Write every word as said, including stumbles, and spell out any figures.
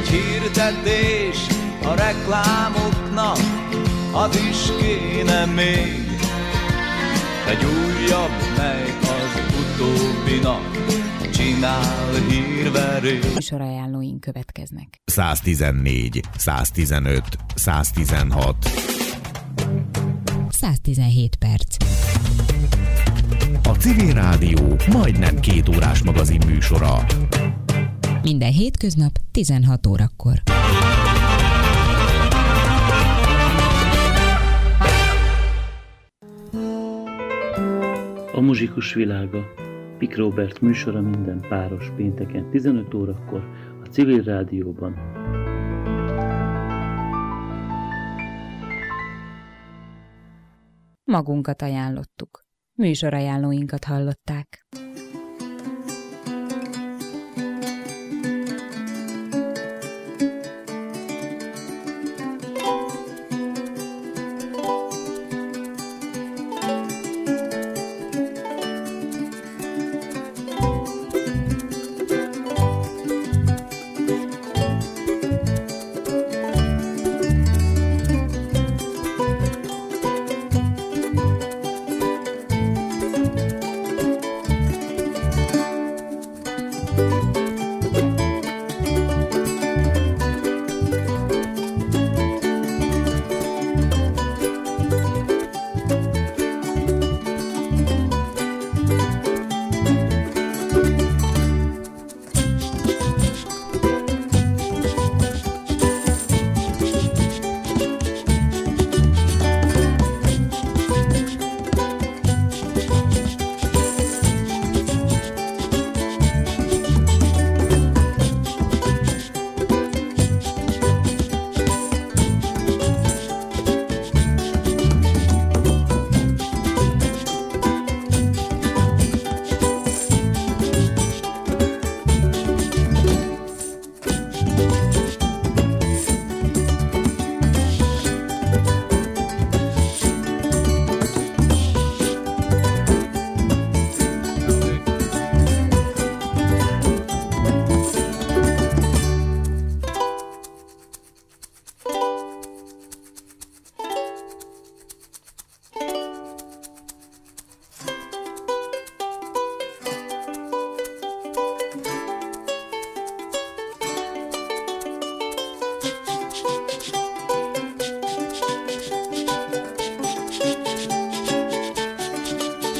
hirdetés a reklámoknak, az is kéne még. Egy újabb, mely az utóbbinak csinál hírverést. Műsorajánlóink következnek. száztizennégy, száztizenöt, száztizenhat. száztizenhét perc. A Civil Rádió majdnem két órás magazin műsora. Minden hétköznap tizenhat órakor. A muzsikus világa. Pik Róbert műsora minden páros pénteken tizenöt órakor a Civil Rádióban. Magunkat ajánlottuk. Műsorajánlóinkat hallották. Thank you.